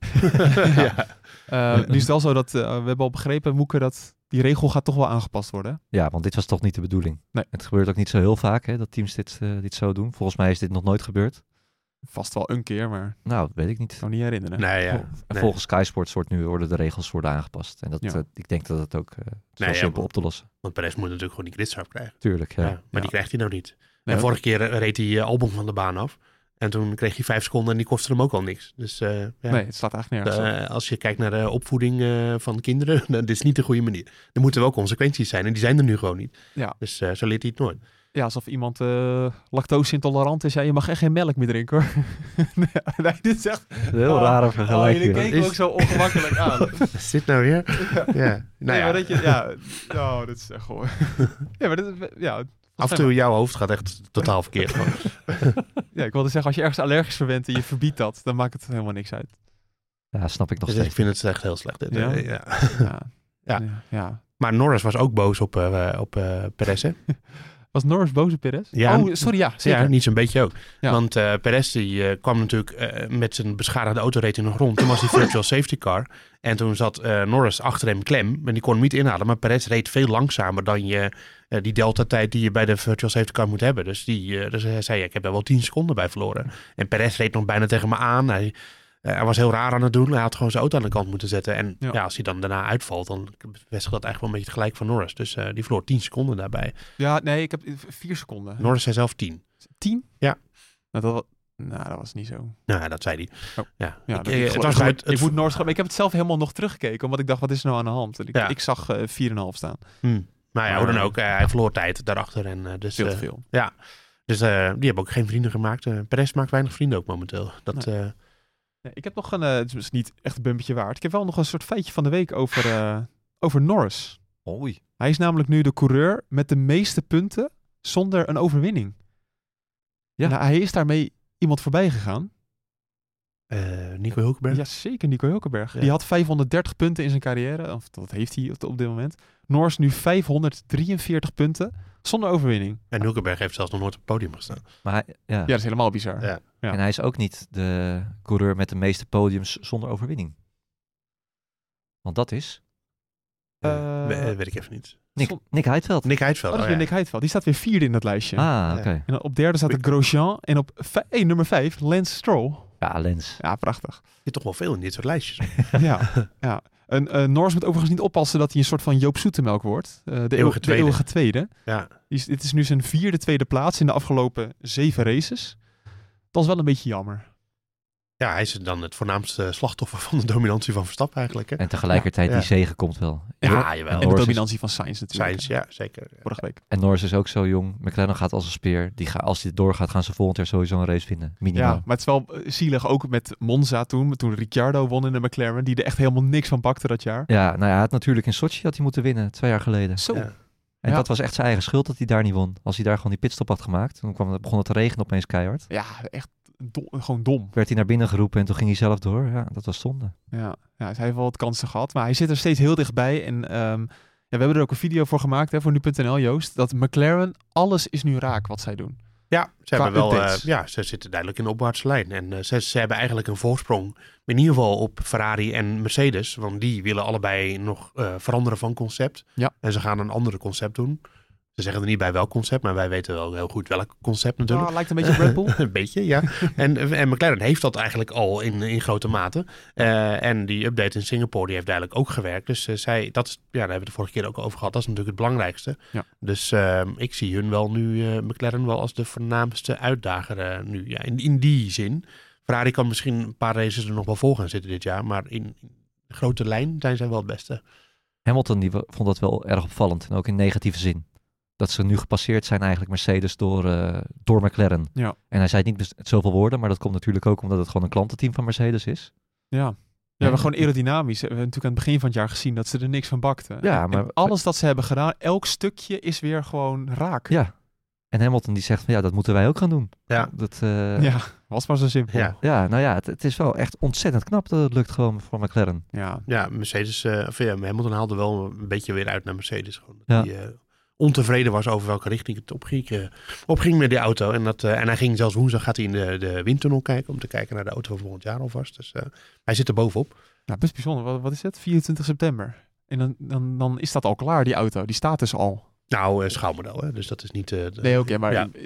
Nu is het wel zo dat, we hebben al begrepen, Moeke, dat die regel gaat toch wel aangepast worden. Ja, want dit was toch niet de bedoeling. Nee. Het gebeurt ook niet zo heel vaak, hè, dat teams dit zo doen. Volgens mij is dit nog nooit gebeurd. Vast wel een keer, maar... Nou, weet ik niet. Ik kan niet herinneren. Volgens Sky Sports worden de regels aangepast. En dat, ik denk dat het ook simpel op te lossen. Want Perez moet natuurlijk gewoon die gridstraf krijgen. Tuurlijk, ja. Maar die krijgt hij nou niet. En vorige keer reed hij Albon van de baan af. En toen kreeg hij 5 seconden en die kostte hem ook al niks. Dus Nee, het staat eigenlijk nergens op. als je kijkt naar de opvoeding van kinderen, dit is niet de goede manier. Er moeten wel consequenties zijn en die zijn er nu gewoon niet. Ja. Dus zo leert hij het nooit. Ja, alsof iemand lactose intolerant is. Ja, je mag echt geen melk meer drinken hoor. Nee, dit is echt... Een heel rare vergelijking. jullie keken ook zo ongemakkelijk aan. Wat is dit nou weer? Ja. Nou ja. Maar dat je... Ja, dat is echt gewoon... Ja, maar dit is... Ja, af en toe jouw hoofd gaat echt totaal verkeerd. Ja, ik wilde zeggen, als je ergens allergisch voor bent en je verbiedt dat, dan maakt het helemaal niks uit. Ja, snap ik nog Dus steeds. ik vind het echt heel slecht. Dit. Ja? Ja. Maar Norris was ook boos op Perez, hè? Was Norris boos op Perez? Ja, sorry, ja, zeker. Ja, niet zo'n beetje ook. Ja. Want Perez die, kwam natuurlijk met zijn beschadigde auto reed in de grond. Toen was die virtual safety car. En toen zat Norris achter hem klem. En die kon hem niet inhalen. Maar Perez reed veel langzamer dan die delta-tijd die je bij de virtual safety car moet hebben. Dus hij zei, ik heb daar wel 10 seconden bij verloren. En Perez reed nog bijna tegen me aan. Hij was heel raar aan het doen. Hij had gewoon zijn auto aan de kant moeten zetten. En als hij dan daarna uitvalt, dan bevestigt dat eigenlijk wel een beetje tegelijk van Norris. Dus die verloor 10 seconden daarbij. Ja, nee, ik heb 4 seconden. Norris zei zelf 10. 10? Ja. Dat was niet zo. Nou, dat zei hij. Oh. Ja, ik moet Norris gaan. Ik heb het zelf helemaal nog teruggekeken, omdat ik dacht, wat is er nou aan de hand? En ik zag 4,5 staan. Maar ja, hoe dan ook, hij verloor tijd daarachter. En, dus, veel te veel. Ja, dus die hebben ook geen vrienden gemaakt. Perez maakt weinig vrienden ook momenteel. Ik heb nog het is niet echt een bumpetje waard. Ik heb wel nog een soort feitje van de week over Norris. Oei. Hij is namelijk nu de coureur met de meeste punten zonder een overwinning. Ja. Nou, hij is daarmee iemand voorbij gegaan. Nico Hülkenberg? Ja, zeker Nico Hülkenberg. Ja. Die had 530 punten in zijn carrière. Of dat heeft hij op dit moment. Norris nu 543 punten zonder overwinning. En Hülkenberg heeft zelfs nog nooit op het podium gestaan. Maar Ja, dat is helemaal bizar. Ja. Ja. En hij is ook niet de coureur met de meeste podiums zonder overwinning. Want dat is Weet ik even niet. Nick Heidfeld. Nick Heidfeld. Dat is weer Nick Heidfeld. Die staat weer 4e in dat lijstje. Ah, oké. En op 3e staat de Grosjean. En op nummer 5 Lance Stroll. Ja, Lens. Ja, prachtig. Er zit toch wel veel in dit soort lijstjes. Ja. En Norris moet overigens niet oppassen dat hij een soort van Joop Zoetemelk wordt. De eeuwige tweede. Ja. Dit is nu zijn 4e tweede plaats in de afgelopen 7 races. Dat is wel een beetje jammer. Ja, hij is dan het voornaamste slachtoffer van de dominantie van Verstappen eigenlijk. Hè? En tegelijkertijd die zege komt wel. Ja, En jawel. de Norris dominantie van Sainz natuurlijk. Sainz, ja, zeker. Vorige week. En Norris is ook zo jong. McLaren gaat als een speer. Als hij doorgaat, gaan ze volgend jaar sowieso een race vinden. Minimaal. Ja, maar het is wel zielig. Ook met Monza toen Ricciardo won in de McLaren. Die er echt helemaal niks van bakte dat jaar. Ja, nou ja, hij had natuurlijk in Sochi had hij moeten winnen 2 jaar geleden. Zo. Ja. En dat was echt zijn eigen schuld dat hij daar niet won. Als hij daar gewoon die pitstop had gemaakt, dan begon het te regenen opeens keihard. Ja, echt gewoon dom. Werd hij naar binnen geroepen en toen ging hij zelf door. Ja, dat was zonde. Ja, hij heeft wel wat kansen gehad. Maar hij zit er steeds heel dichtbij. En we hebben er ook een video voor gemaakt voor nu.nl, Joost. Dat McLaren, alles is nu raak wat zij doen. Ja, ze zitten duidelijk in de opwaartse lijn. En ze hebben eigenlijk een voorsprong. In ieder geval op Ferrari en Mercedes. Want die willen allebei nog veranderen van concept. Ja. En ze gaan een andere concept doen. Ze zeggen er niet bij welk concept, maar wij weten wel heel goed welk concept natuurlijk. Ja, lijkt een beetje op Red Bull. Een beetje, ja. En McLaren heeft dat eigenlijk al in grote mate. En die update in Singapore die heeft duidelijk ook gewerkt. Dus daar hebben we het de vorige keer ook over gehad. Dat is natuurlijk het belangrijkste. Ja. Dus ik zie hun wel nu, McLaren wel als de voornaamste uitdager nu. Ja, in die zin. Ferrari kan misschien een paar races er nog wel voor gaan zitten dit jaar. Maar in grote lijn zijn zij wel het beste. Hamilton die vond dat wel erg opvallend. En ook in negatieve zin. Dat ze nu gepasseerd zijn eigenlijk Mercedes door McLaren. Ja. En hij zei niet met zoveel woorden, maar dat komt natuurlijk ook omdat het gewoon een klantenteam van Mercedes is. Ja. Ja, maar gewoon aerodynamisch. We hebben natuurlijk aan het begin van het jaar gezien dat ze er niks van bakten. Ja, maar en alles dat ze hebben gedaan, elk stukje is weer gewoon raak. Ja. En Hamilton die zegt van ja, dat moeten wij ook gaan doen. Ja. Ja, was maar zo simpel. Ja. Ja, nou ja, het is wel echt ontzettend knap dat het lukt gewoon voor McLaren. Ja, Mercedes, Hamilton haalde wel een beetje weer uit naar Mercedes. Gewoon. Ja. Die ontevreden was over welke richting het opging met die auto. En hij ging zelfs woensdag gaat hij in de windtunnel kijken om te kijken naar de auto van volgend jaar alvast. Dus hij zit er bovenop. Nou, best bijzonder. Wat is het? 24 september. En dan is dat al klaar, die auto. Die staat dus al. Nou, schaalmodel, hè? Dus dat is niet... nee, oké, maar ja.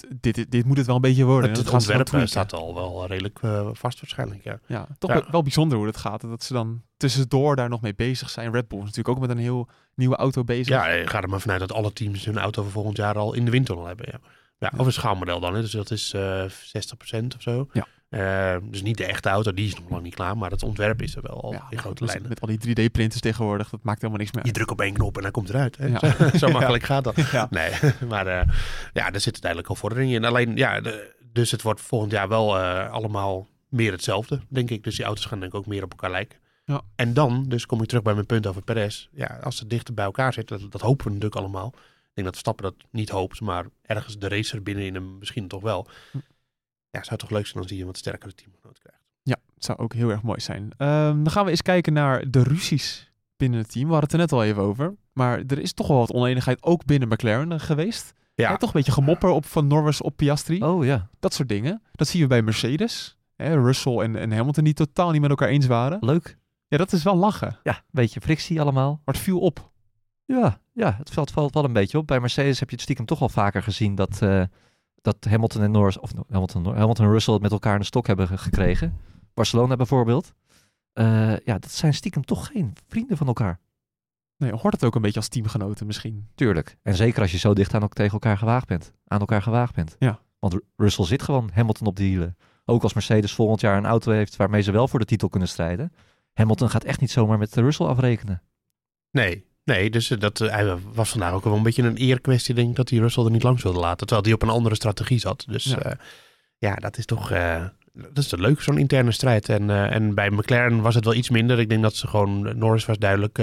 dit moet het wel een beetje worden. Het ontwerp staat al wel redelijk vast waarschijnlijk, ja. Ja, toch wel bijzonder hoe dat gaat. Dat ze dan tussendoor daar nog mee bezig zijn. Red Bull is natuurlijk ook met een heel nieuwe auto bezig. Ja, ga er maar vanuit dat alle teams hun auto voor volgend jaar al in de windtunnel hebben, ja. Ja, of een schaalmodel dan. Hè. Dus dat is 60% of zo. Ja. Dus niet de echte auto, die is nog lang niet klaar. Maar het ontwerp is er wel al in grote lijnen. Met al die 3D-printers tegenwoordig, dat maakt helemaal niks meer Je uit. drukt op één knop en dan komt het eruit. Hè. Ja. Zo makkelijk gaat dat. Ja. Nee, maar er zitten duidelijk al vorderingen in. Alleen, dus het wordt volgend jaar wel allemaal meer hetzelfde, denk ik. Dus die auto's gaan denk ik ook meer op elkaar lijken. Ja. En dan, dus kom ik terug bij mijn punt over Perez. Ja, als ze dichter bij elkaar zitten, dat hopen we natuurlijk allemaal. Ik denk dat Verstappen dat niet hoopt, maar ergens de racer binnenin hem misschien toch wel. Ja, zou toch leuk zijn als hij een wat sterkere teamgenoot krijgt. Ja, het zou ook heel erg mooi zijn. Dan gaan we eens kijken naar de ruzies binnen het team. We hadden het er net al even over. Maar er is toch wel wat oneenigheid ook binnen McLaren geweest. Ja. Toch een beetje gemopper van Norris op Piastri. Oh ja, Dat soort dingen. Dat zien we bij Mercedes. Russell en Hamilton die totaal niet met elkaar eens waren. leuk. Ja, dat is wel lachen. Ja, een beetje frictie allemaal. Maar het viel op. Ja, het valt wel een beetje op. Bij Mercedes heb je het stiekem toch wel vaker gezien dat Hamilton en Norris, of Hamilton en Russell het met elkaar in de stok hebben gekregen. Barcelona bijvoorbeeld. Dat zijn stiekem toch geen vrienden van elkaar. Nee, hoort het ook een beetje als teamgenoten misschien. Tuurlijk. En zeker als je zo dicht aan elkaar gewaagd bent. Ja. Want Russell zit gewoon Hamilton op de hielen. Ook als Mercedes volgend jaar een auto heeft waarmee ze wel voor de titel kunnen strijden. Hamilton gaat echt niet zomaar met Russell afrekenen. Nee, dus hij was vandaag ook wel een beetje een eerkwestie, denk ik, dat hij Russell er niet langs wilde laten. Terwijl hij op een andere strategie zat. Dus dat is toch dat is toch leuk, zo'n interne strijd. En bij McLaren was het wel iets minder. Ik denk dat ze gewoon, Norris was duidelijk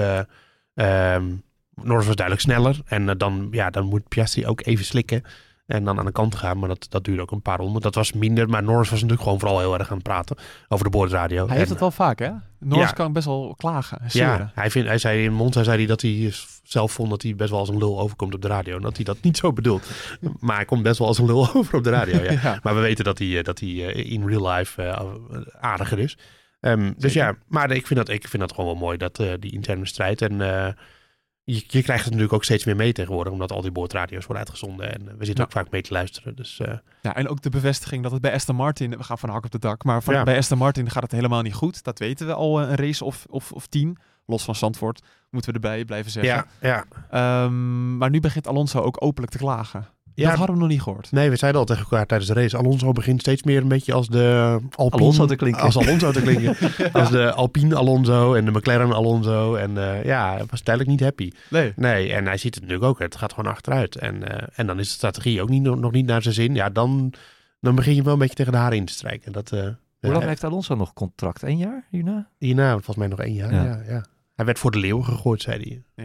sneller. En dan moet Piastri ook even slikken. En dan aan de kant gaan, maar dat duurde ook een paar ronden. Dat was minder, maar Norris was natuurlijk gewoon vooral heel erg aan het praten over de boordradio. Hij heeft het wel vaak, hè? Norris kan best wel klagen en zeuren. Ja, hij zei in Monza dat hij zelf vond dat hij best wel als een lul overkomt op de radio. En dat hij dat niet zo bedoelt. Maar hij komt best wel als een lul over op de radio, ja. Ja. Maar we weten dat hij in real life aardiger is. Dus ja, maar ik vind dat gewoon wel mooi, dat die interne strijd. En je krijgt het natuurlijk ook steeds meer mee tegenwoordig, omdat al die boordradio's worden uitgezonden. En we zitten ook vaak mee te luisteren. Dus, Ja, en ook de bevestiging dat het bij Aston Martin, we gaan van hak op de dak, maar bij Aston Martin gaat het helemaal niet goed. Dat weten we al een race of 10. Los van Zandvoort moeten we erbij blijven zeggen. Ja. Maar nu begint Alonso ook openlijk te klagen. Ja. Dat hadden we nog niet gehoord. Nee, we zeiden al tegen elkaar tijdens de race. Alonso begint steeds meer een beetje als de Alpine Alonso te klinken. Als Alonso te klinken. Als de Alpine Alonso en de McLaren Alonso. En hij was duidelijk niet happy. Nee, en hij ziet het natuurlijk ook. Het gaat gewoon achteruit. En dan is de strategie ook nog niet naar zijn zin. Ja, dan begin je wel een beetje tegen de haren in te strijken. Hoe lang heeft Alonso nog contract? 1 jaar hierna? Hierna, volgens mij nog 1 jaar. Ja. Hij werd voor de leeuw gegooid, zei hij.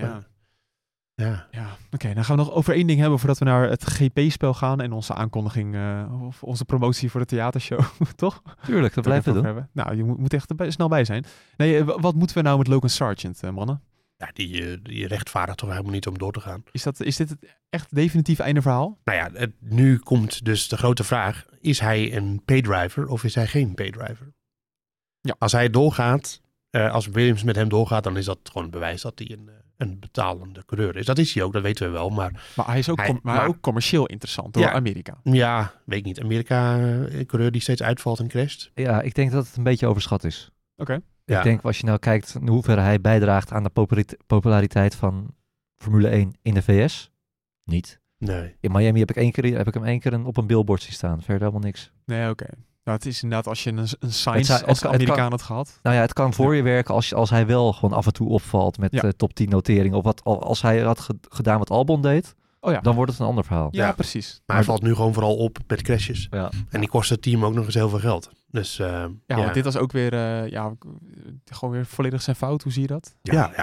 Ja. Oké, dan gaan we nog over 1 ding hebben voordat we naar het GP-spel gaan en onze aankondiging of onze promotie voor de theatershow, toch? Tuurlijk, dat blijven we doen. Hebben. Nou, je moet echt er snel bij zijn. Nee, wat moeten we nou met Logan Sargent, mannen? Ja, die rechtvaardigt toch helemaal niet om door te gaan. Is dit het echt definitief einde verhaal? Nou ja, nu komt dus de grote vraag. Is hij een paydriver of is hij geen paydriver? Ja. Als hij doorgaat, als Williams met hem doorgaat, dan is dat gewoon een bewijs dat hij een betalende coureur is. Dat is hij ook, dat weten we wel. Maar hij is ook, ook commercieel interessant door Amerika. Ja, weet ik niet. Amerika, een coureur die steeds uitvalt en crasht. Ja, ik denk dat het een beetje overschat is. Oké. Ik denk, als je nou kijkt in hoeverre hij bijdraagt aan de populariteit van Formule 1 in de VS, niet. Nee. In Miami heb ik hem 1 keer op een billboard zien staan. Verder helemaal niks. Nee, oké. Nou, het is inderdaad als je een science als Amerikaan had gehad. Nou ja, het kan voor je werken als hij wel gewoon af en toe opvalt met top 10 notering. Of als hij had gedaan wat Albon deed, dan wordt het een ander verhaal. Ja, precies. Maar hij valt nu gewoon vooral op met crashes. Ja. En die kost het team ook nog eens heel veel geld. Dus, want dit was ook weer, gewoon weer volledig zijn fout. Hoe zie je dat? Ja,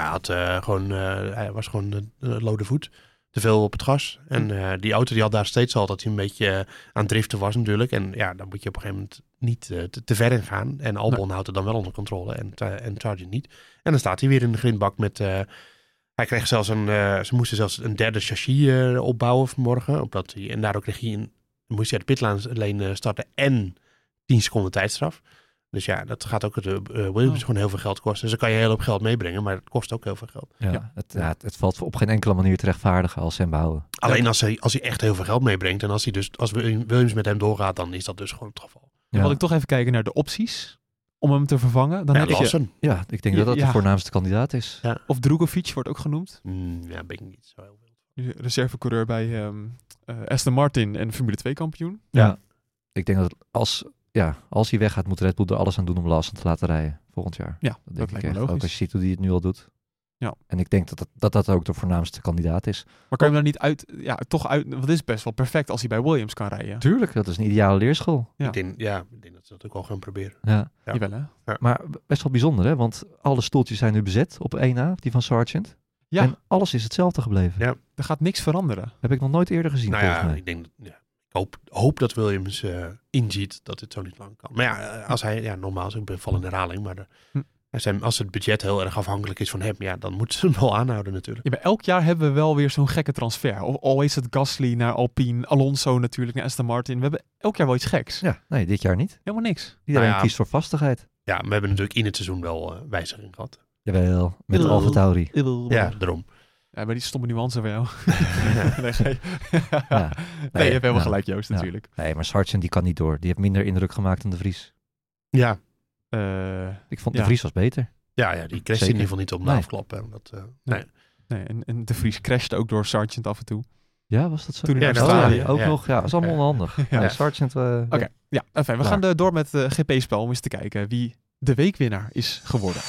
hij was gewoon lode voet. Te veel op het gas. En die auto die had daar steeds al dat hij een beetje aan het driften was natuurlijk. En ja, dan moet je op een gegeven moment niet te ver in gaan. En Albon houdt het dan wel onder controle en Sargent niet. En dan staat hij weer in de grindbak met... hij kreeg zelfs ze moesten zelfs een derde chassis opbouwen vanmorgen. En daardoor moest hij de pitlane starten en 10 seconden tijdstraf. Dus ja, dat gaat ook Williams gewoon heel veel geld kosten. Dus dan kan je heel veel geld meebrengen, maar het kost ook heel veel geld. Het valt op geen enkele manier te rechtvaardigen als ze hem behouden. Alleen als hij echt heel veel geld meebrengt en als Williams met hem doorgaat, dan is dat dus gewoon het geval. Dan wil ik toch even kijken naar de opties om hem te vervangen. Dan heb je... ik denk dat de voornaamste kandidaat is. Ja. Of Drugovic wordt ook genoemd. Ben ik niet zo heel veel. Reservecoureur bij Aston Martin en Formule 2 kampioen. Ja. Ik denk dat als hij weggaat, moet Red Bull er alles aan doen om Lawson te laten rijden volgend jaar. Ja, dat lijkt denk me ik echt. logisch. Ook als je ziet hoe hij het nu al doet. Ja. En ik denk dat ook de voornaamste kandidaat is. Maar kan je hem er niet uit, want het is best wel perfect als hij bij Williams kan rijden. Tuurlijk, dat is een ideale leerschool. Ja. Ik denk dat ze dat ook wel gaan proberen. Ja. Jawel, hè? Ja. Maar best wel bijzonder, hè? Want alle stoeltjes zijn nu bezet op 1A, die van Sargent. Ja. En alles is hetzelfde gebleven. Ja. Er gaat niks veranderen. Heb ik nog nooit eerder gezien, Nou volgens ja, mij. ik denk, ik hoop dat Williams inziet dat dit zo niet lang kan. Maar ja, als hij, nogmaals, ik ben val in herhaling, maar als het budget heel erg afhankelijk is van hem, dan moeten ze hem wel aanhouden natuurlijk. Ja, maar elk jaar hebben we wel weer zo'n gekke transfer. Of al is het Gasly naar Alpine, Alonso natuurlijk naar Aston Martin. We hebben elk jaar wel iets geks. Ja, nee, dit jaar niet. Helemaal niks. Iedereen kiest voor vastigheid. Ja, we hebben natuurlijk in het seizoen wel wijziging gehad. Jawel, met AlphaTauri. Ja, daarom. Ja, maar die stomme nuance van jou. Nee, Ja. Nee, je hebt helemaal gelijk, Joost, natuurlijk. Nee, maar Sargent die kan niet door. Die heeft minder indruk gemaakt dan de Vries. Ja. Ik vond de Vries was beter. Ja, die crasht in ieder geval niet op de afklap. Nee. En de Vries crashte ook door Sargent af en toe. Ja, was dat zo? Toen in Australië. Ook nog. Ja, dat is allemaal onhandig. Ja. Nee, Sargent... Oké, we gaan door met de GP-spel om eens te kijken wie de weekwinnaar is geworden.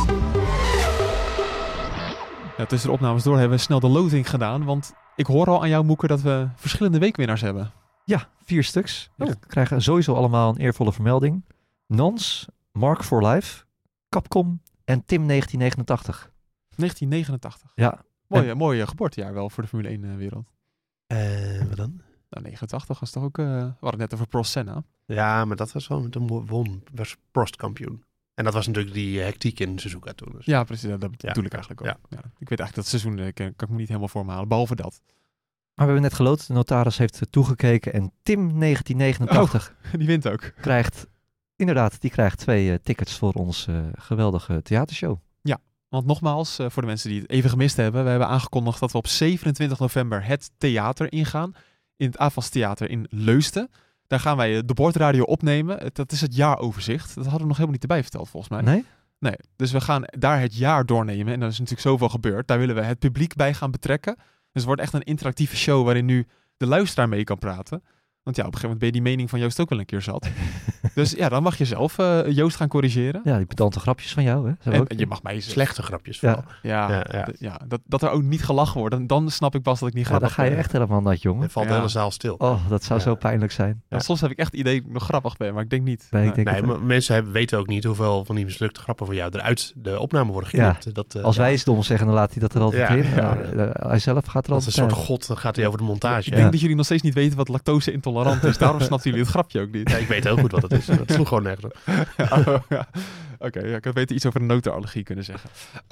Ja, tussen de opnames door hebben we snel de loting gedaan, want ik hoor al aan jou, Moeke, dat we verschillende weekwinnaars hebben. Ja, 4 stuks. Oh. Die krijgen sowieso allemaal een eervolle vermelding. Nans, Mark for Life, Capcom en Tim 1989. 1989. Ja. Mooi geboortejaar wel voor de Formule 1 wereld. Wat dan? Nou, 89 was toch ook... we hadden het net over Prost Senna. Ja, maar dat was wel met een was Prost kampioen. En dat was natuurlijk die hectiek in Suzuka toen. Dus. Ja, precies. Dat bedoel ik eigenlijk ook. Ja. Ik weet eigenlijk dat seizoen kan ik me niet helemaal voor me halen, behalve dat. Maar we hebben net geloot, de notaris heeft toegekeken en Tim 1989 die wint ook. krijgt 2 tickets voor ons geweldige theatershow. Ja, want nogmaals, voor de mensen die het even gemist hebben, we hebben aangekondigd dat we op 27 november het theater ingaan. In het AFAS Theater in Leusden. Daar gaan wij de bordradio opnemen. Dat is het jaaroverzicht. Dat hadden we nog helemaal niet erbij verteld, volgens mij. Nee? Nee, dus we gaan daar het jaar doornemen. En er is natuurlijk zoveel gebeurd. Daar willen we het publiek bij gaan betrekken. Dus het wordt echt een interactieve show waarin nu de luisteraar mee kan praten. Want ja, op een gegeven moment ben je die mening van Joost ook wel een keer zat. Dus ja, dan mag je zelf Joost gaan corrigeren. Ja, die pedante grapjes van jou, hè? En je mag mij slechte grapjes vooral. Ja. Dat er ook niet gelachen wordt. Dan snap ik pas dat ik niet Ja, grappig dan ga je echt helemaal nat, jongen. Dan valt de hele zaal stil. Oh, dat zou zo pijnlijk zijn. Ja, soms heb ik echt het idee dat ik nog grappig ben, maar ik denk niet. Nee, ik denk maar mensen weten ook niet hoeveel van die mislukte grappen van jou eruit de opname worden geknipt. Ja. Als wij iets dom zeggen, dan laat hij dat er altijd in. Hij zelf gaat er als altijd een soort god, dan gaat hij over de montage. Ik denk dat jullie nog steeds niet weten wat lactose intolerant is. Daarom snapt jullie het grapje ook niet. Ja, ik weet heel goed wat het is. Dat sloeg gewoon nergens op. Oké, ik had beter iets over de notenallergie kunnen zeggen.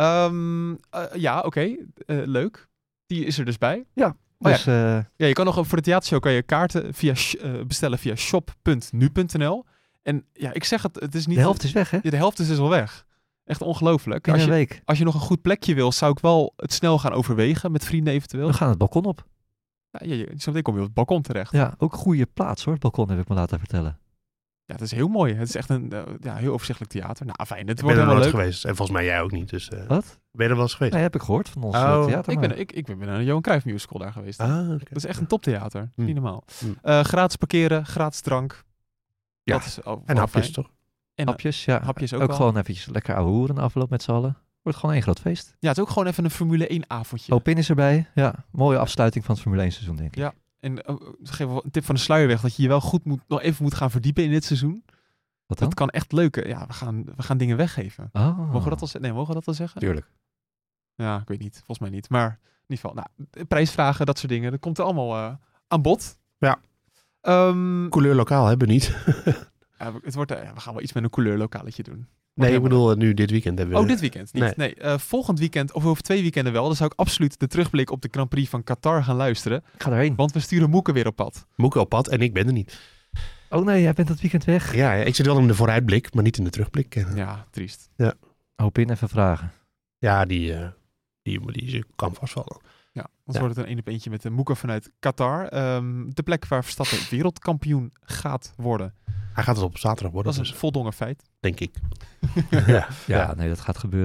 Leuk. Die is er dus bij. Ja. Dus, je kan nog voor de theatershow kan je kaarten bestellen via shop.nu.nl. En ja, ik zeg het is niet... De helft is weg, hè? Ja, de helft is dus al weg. Echt ongelooflijk. In een week. Als je nog een goed plekje wil, zou ik wel het snel gaan overwegen. Met vrienden eventueel. We gaan het balkon op. Ja, zometeen kom je op het balkon terecht. Ja, ook een goede plaats hoor, het balkon heb ik me laten vertellen. Ja, het is heel mooi. Het is echt een heel overzichtelijk theater. Nou, fijn. Het Ik wordt ben er helemaal nooit leuk. geweest. En volgens mij jij ook niet. Dus, Wat? Ben je er wel eens geweest? Nee, heb ik gehoord van ons theater. Ik ben naar een Johan Cruijff musical daar geweest. Okay. Dat is echt een toptheater. Niet normaal. Gratis parkeren, gratis drank. Ja. Dat is en hapjes fijn. toch? En hapjes, ja. Hapjes ook ook wel. gewoon eventjes lekker ouwe hoeren afloop met z'n allen. Wordt gewoon één groot feest. Ja, het is ook gewoon even een Formule 1 avondje. Opin is erbij. Ja, mooie afsluiting van het Formule 1 seizoen, denk ik. Ja, en geef wel een tip van de sluier weg dat je je wel goed nog even moet gaan verdiepen in dit seizoen. Wat dan? Dat kan echt leuke. Ja, we gaan dingen weggeven. Oh. Mogen we dat wel zeggen? Tuurlijk. Ja, ik weet niet. Volgens mij niet. Maar in ieder geval, prijsvragen, dat soort dingen. Dat komt er allemaal aan bod. Ja. Couleur lokaal hebben we niet. We gaan wel iets met een couleurlokaaletje doen. Nee, ik bedoel nu dit weekend hebben we... Oh, dit weekend niet. Nee. Volgend weekend, of over 2 weekenden wel. Dan zou ik absoluut de terugblik op de Grand Prix van Qatar gaan luisteren. Ik ga erheen. Want we sturen Moeke weer op pad. Moeke op pad en ik ben er niet. Oh nee, jij bent dat weekend weg. Ja, ik zit wel in de vooruitblik, maar niet in de terugblik. Ja, triest. Ja. Opin even vragen. Ja, die kan vastvallen. Ja, dan wordt het een 1-op-1 met de Moeke vanuit Qatar. De plek waar Verstappen wereldkampioen gaat worden. Hij gaat het op zaterdag worden. Dat is een voldongen feit. Denk ik. Ja, nee, dat gaat gebeuren.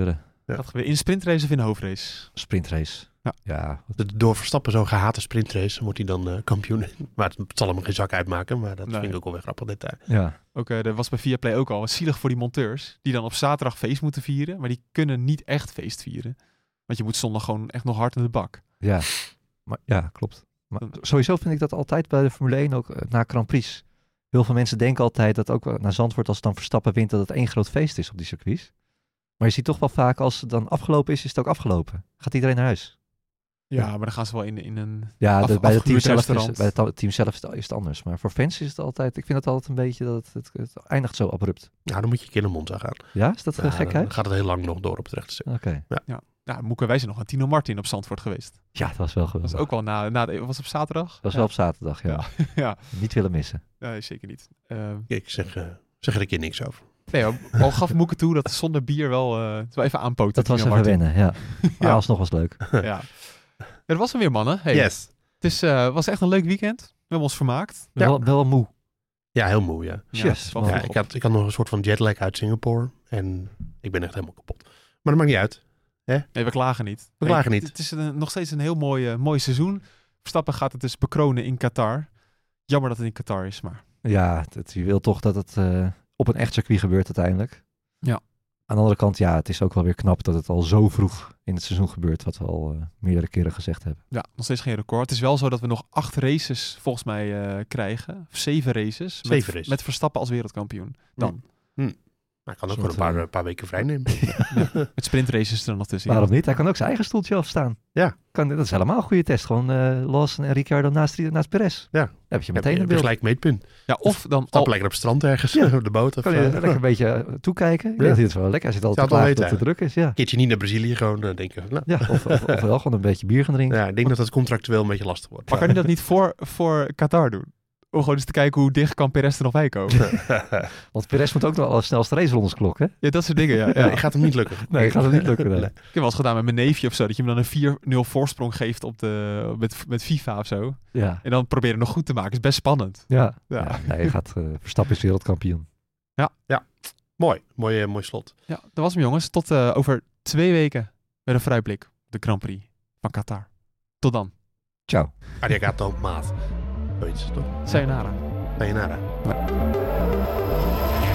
Dat gebeurt in een sprintrace of in een hoofdrace? Sprintrace. Ja. Door Verstappen zo'n gehate sprintrace wordt hij dan kampioen. Maar het zal hem geen zak uitmaken. Maar dat vind ik ook wel weer grappig detail. Ja. Ook, er was bij Viaplay ook al zielig voor die monteurs. Die dan op zaterdag feest moeten vieren. Maar die kunnen niet echt feest vieren. Want je moet zondag gewoon echt nog hard in de bak. Ja, klopt. Maar sowieso vind ik dat altijd bij de Formule 1 ook na Grand Prix. Heel veel mensen denken altijd dat ook naar Zandvoort als het dan Verstappen wint dat het één groot feest is op die circuits. Maar je ziet toch wel vaak als het dan afgelopen is het ook afgelopen. Gaat iedereen naar huis. Ja, maar dan gaan ze wel in een bij het team zelf restaurant. bij het team zelf is het anders. Maar voor fans is het altijd, ik vind het altijd een beetje dat het eindigt zo abrupt. Nou, dan moet je een keer naar Monza gaan. Ja, is dat gekheid? Dan gaat het heel lang nog door op het rechte stuk. Oké. Ja, Moeke, wij zijn nog aan Tino Martin op Zandvoort geweest. Ja, dat was wel geweldig. Dat was ook wel was op zaterdag? Dat was wel op zaterdag, ja. Ja. Niet willen missen. Nee, zeker niet. Ik zeg er een keer niks over. Nee, al gaf Moeke toe dat zonder bier wel even aanpoten. Dat was Tino even Martin. wennen, ja. Maar alsnog was leuk. Ja. Er was er weer, mannen. Hey, Yes. Het was echt een leuk weekend. We hebben ons vermaakt. Wel moe. Ja, heel moe, ja. Ja, Yes, het is wel man. Ja, vroeg op. ik had nog een soort van jetlag uit Singapore. En ik ben echt helemaal kapot. Maar dat maakt niet uit. Nee, we klagen niet. We klagen niet. Het is nog steeds een heel mooi seizoen. Verstappen gaat het dus bekronen in Qatar. Jammer dat het in Qatar is, maar... Ja, je wil toch dat het op een echt circuit gebeurt uiteindelijk. Ja. Aan de andere kant, ja, het is ook wel weer knap dat het al zo vroeg in het seizoen gebeurt, wat we al meerdere keren gezegd hebben. Ja, nog steeds geen record. Het is wel zo dat we nog 8 races volgens mij krijgen. Of 7 races. 7 races. Met Verstappen als wereldkampioen. Dan. Maar ik kan ook Soort, gewoon een paar weken vrij nemen. Met sprintraces er nog tussen. Waarom niet? Hij kan ook zijn eigen stoeltje afstaan. Ja. Dat is helemaal een goede test. Gewoon Lawson en Ricciardo naast Perez. Ja. Dan heb je Heb meteen een beeld. gelijk meetpunt. Ja, of dan... Stap lekker op het strand ergens. Ja. Op de boot. Of, Kan je lekker een beetje toekijken. Ik denk dat het wel lekker. Hij zit altijd Zou te het wel klagen dat het weten, druk is. Ja. een keertje niet naar Brazilië gewoon denken. Nou, Ja, of wel gewoon een beetje bier gaan drinken. ja, ik denk dat dat contractueel een beetje lastig wordt. Maar kan hij dat niet voor Qatar doen? Om gewoon eens te kijken hoe dicht kan Perez er nog bij komen. Want Perez moet ook nog al snelste racerondes klokken. Ja, dat soort dingen, ja. Ja, gaat hem niet lukken. Nee, gaat het niet lukken. Nee. Ik heb wel eens gedaan met mijn neefje of zo. Dat je hem dan een 4-0 voorsprong geeft op met FIFA of zo. Ja. En dan proberen nog goed te maken. Is best spannend. Ja. Ja. Nee, je gaat Verstappen is wereldkampioen. Mooi slot. Ja, dat was hem, jongens. Tot over 2 weken met een vooruitblik op de Grand Prix van Qatar. Tot dan. Ciao. Arigato, maat. Zoiets, toch? Sayonara. Sayonara.